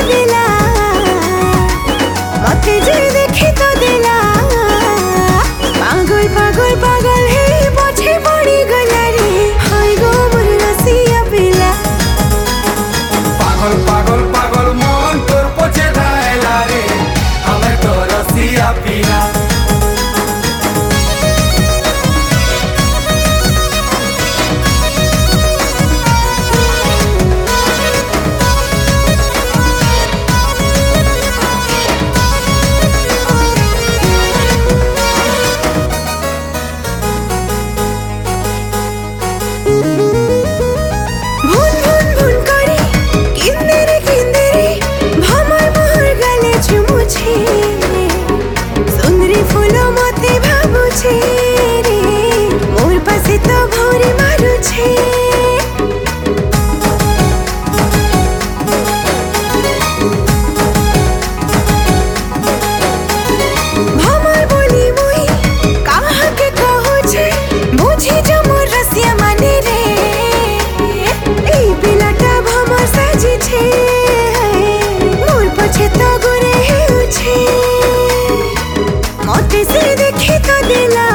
दिला मते जे देखी तो दिला पागल पागल पागल हे पछे पड़ी गला रे हाय गो मोर रसिया पिला पागल पागल पागल मन तोर पछे धायला रे हमें तो रसिया पिला सुंदरी फूलो मते भाबुछे रे मोर पासे तो भौरी मारुछे भमर बोली मुई काहा के कहूछे बुझी जो मोर रसिया माने रे ए पिलाटा भमर साजी छे मोर पछे तो गोरे हेउछे मते से देखी तो दिला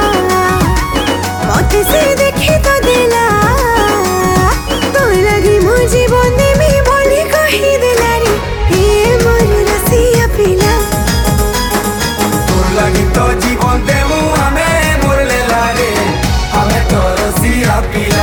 मते से देखी तो दिला तो लगी मो जीवन में बोली कही दिला रे हे मोर रसिया पिला तोर लगी तो जीवन देमु हमें मोर लेला रे हमें तो रसिया पिला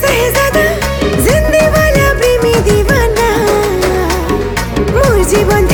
जीवन